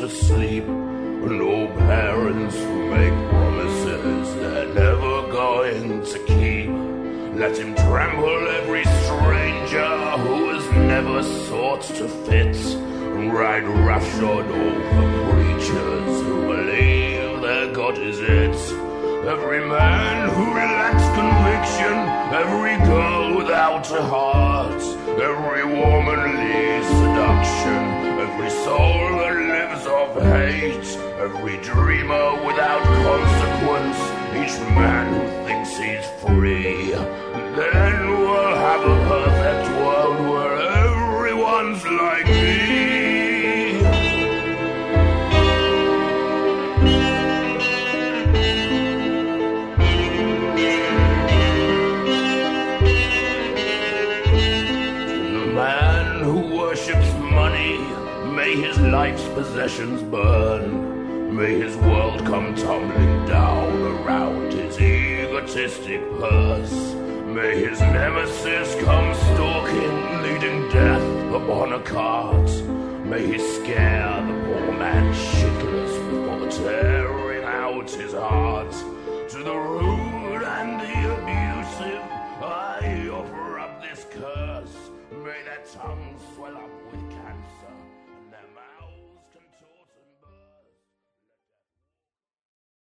to sleep. No parents who make promises they're never going to keep. Let him trample every stranger who has never sought to fit, and ride roughshod over preachers who believe their God is it. Every man who lacks conviction, every girl without a heart, every womanly seduction, every soul that lives off hate, every dreamer without consequence, each man who thinks he's free. Then we'll have a perfect world where everyone's like me. May his life's possessions burn. May his world come tumbling down around his egotistic purse. May his nemesis come stalking, leading death upon a cart. May he scare the poor man shitless before tearing out his heart. To the rude and the abusive, I offer up this curse. May their tongues swell up